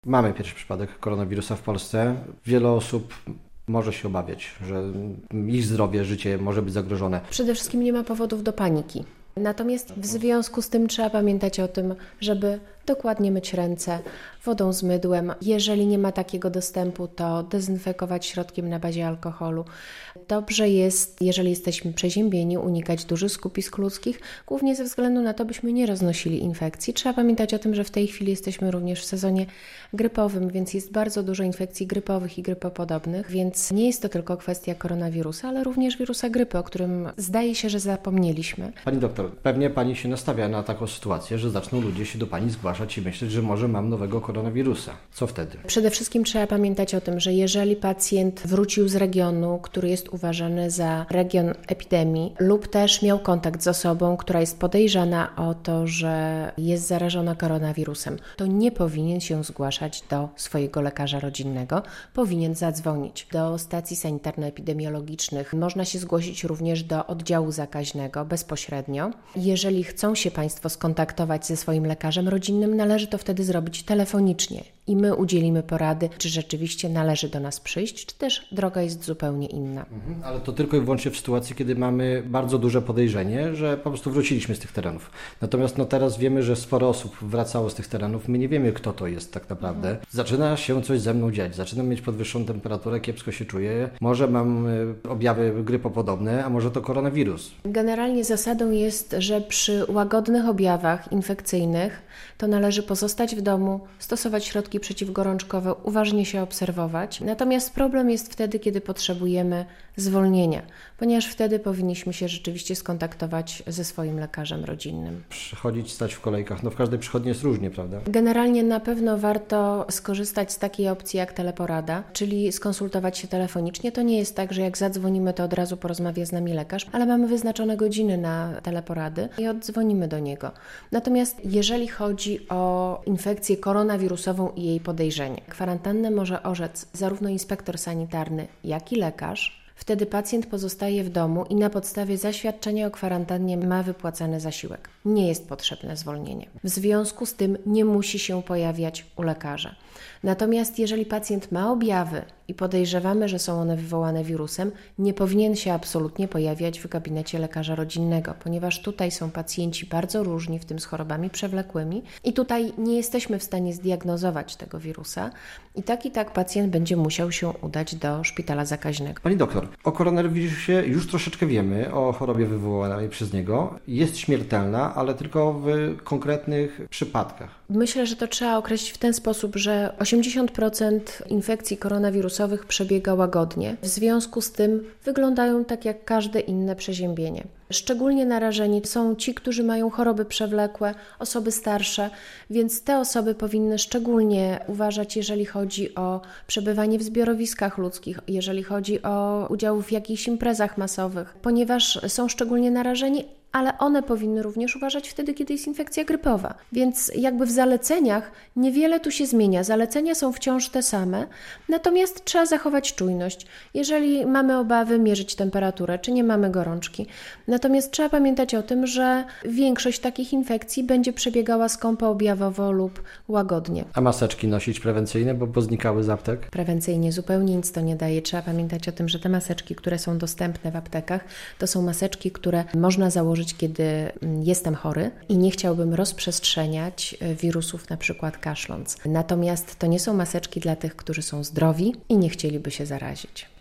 Mamy pierwszy przypadek koronawirusa w Polsce. Wiele osób może się obawiać, że ich zdrowie, życie może być zagrożone. Przede wszystkim nie ma powodów do paniki. Natomiast w związku z tym trzeba pamiętać o tym, żeby dokładnie myć ręce wodą z mydłem. Jeżeli nie ma takiego dostępu, to dezynfekować środkiem na bazie alkoholu. Dobrze jest, jeżeli jesteśmy przeziębieni, unikać dużych skupisk ludzkich, głównie ze względu na to, byśmy nie roznosili infekcji. Trzeba pamiętać o tym, że w tej chwili jesteśmy również w sezonie grypowym, więc jest bardzo dużo infekcji grypowych i grypopodobnych, więc nie jest to tylko kwestia koronawirusa, ale również wirusa grypy, o którym zdaje się, że zapomnieliśmy. Pani doktor, pewnie Pani się nastawia na taką sytuację, że zaczną ludzie się do Pani zgłaszać i myśleć, że może mam nowego koronawirusa. Co wtedy? Przede wszystkim trzeba pamiętać o tym, że jeżeli pacjent wrócił z regionu, który jest uważany za region epidemii lub też miał kontakt z osobą, która jest podejrzana o to, że jest zarażona koronawirusem, to nie powinien się zgłaszać do swojego lekarza rodzinnego, powinien zadzwonić do stacji sanitarno-epidemiologicznych. Można się zgłosić również do oddziału zakaźnego bezpośrednio. Jeżeli chcą się Państwo skontaktować ze swoim lekarzem rodzinnym, należy to wtedy zrobić telefonicznie i my udzielimy porady, czy rzeczywiście należy do nas przyjść, czy też droga jest zupełnie inna. Ale to tylko i wyłącznie w sytuacji, kiedy mamy bardzo duże podejrzenie, że po prostu wróciliśmy z tych terenów. Natomiast teraz wiemy, że sporo osób wracało z tych terenów. My nie wiemy, kto to jest tak naprawdę. Zaczyna się coś ze mną dziać. Zaczynam mieć podwyższoną temperaturę, kiepsko się czuję. Może mam objawy grypopodobne, a może to koronawirus. Generalnie zasadą jest, że przy łagodnych objawach infekcyjnych to należy pozostać w domu, stosować środki przeciwgorączkowe, uważnie się obserwować. Natomiast problem jest wtedy, kiedy potrzebujemy zwolnienia, ponieważ wtedy powinniśmy się rzeczywiście skontaktować ze swoim lekarzem rodzinnym. Przychodzić, stać w kolejkach. W każdej przychodni jest różnie, prawda? Generalnie na pewno warto skorzystać z takiej opcji jak teleporada, czyli skonsultować się telefonicznie. To nie jest tak, że jak zadzwonimy, to od razu porozmawia z nami lekarz, ale mamy wyznaczone godziny na teleporady i oddzwonimy do niego. Natomiast jeżeli chodzi o infekcję koronawirusową i jej podejrzenie, kwarantannę może orzec zarówno inspektor sanitarny, jak i lekarz. Wtedy pacjent pozostaje w domu i na podstawie zaświadczenia o kwarantannie ma wypłacany zasiłek. Nie jest potrzebne zwolnienie. W związku z tym nie musi się pojawiać u lekarza. Natomiast jeżeli pacjent ma objawy i podejrzewamy, że są one wywołane wirusem, nie powinien się absolutnie pojawiać w gabinecie lekarza rodzinnego, ponieważ tutaj są pacjenci bardzo różni, w tym z chorobami przewlekłymi i tutaj nie jesteśmy w stanie zdiagnozować tego wirusa i tak pacjent będzie musiał się udać do szpitala zakaźnego. Pani doktor, o koronawirusie już troszeczkę wiemy, o chorobie wywołanej przez niego. Jest śmiertelna, ale tylko w konkretnych przypadkach. Myślę, że to trzeba określić w ten sposób, że 80% infekcji koronawirusowych przebiega łagodnie. W związku z tym wyglądają tak jak każde inne przeziębienie. Szczególnie narażeni są ci, którzy mają choroby przewlekłe, osoby starsze, więc te osoby powinny szczególnie uważać, jeżeli chodzi o przebywanie w zbiorowiskach ludzkich, jeżeli chodzi o udział w jakichś imprezach masowych, ponieważ są szczególnie narażeni, ale one powinny również uważać wtedy, kiedy jest infekcja grypowa. Więc jakby w zaleceniach niewiele tu się zmienia. Zalecenia są wciąż te same, natomiast trzeba zachować czujność. Jeżeli mamy obawy, mierzyć temperaturę, czy nie mamy gorączki. Natomiast trzeba pamiętać o tym, że większość takich infekcji będzie przebiegała skąpoobjawowo lub łagodnie. A maseczki nosić prewencyjne, bo znikały z aptek? Prewencyjnie zupełnie nic to nie daje. Trzeba pamiętać o tym, że te maseczki, które są dostępne w aptekach, to są maseczki, które można założyć, kiedy jestem chory i nie chciałbym rozprzestrzeniać wirusów, na przykład kaszląc. Natomiast to nie są maseczki dla tych, którzy są zdrowi i nie chcieliby się zarazić.